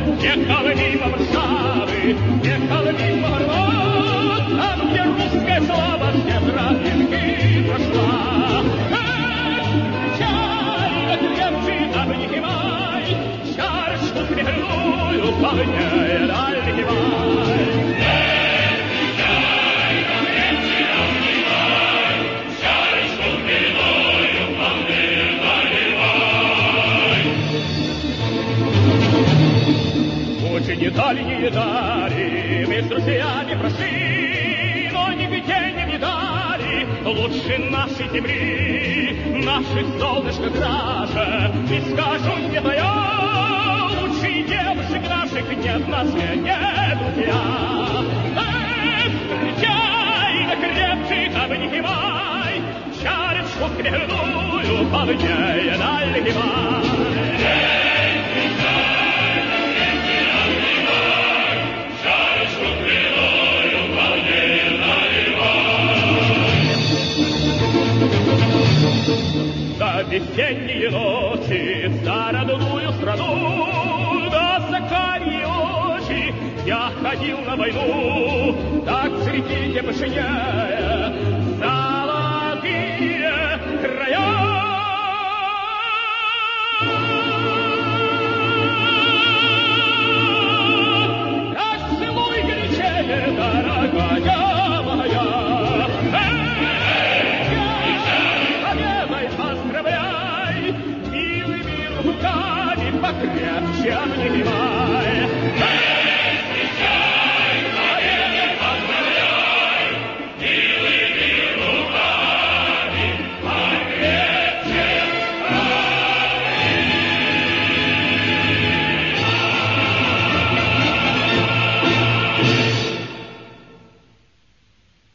ехал мимо Варшавы, ехал мимо Ворот, там, где русская слава все праздники прошла. Чай, крепче обнимай, чашку смирную полнее наливай. Очень дальние дали, мы с друзьями прошли, но нигде не видали лучше нашей земли, наших солнышко краше. И скажу не твоя, лучших девушек наших нет на свете, друзья. Встречай, да крепче обнимай, чарочку хмельную полнее наливай. За весенние ночи, за родную страну, да за карие очи я ходил на войну, так среди вышине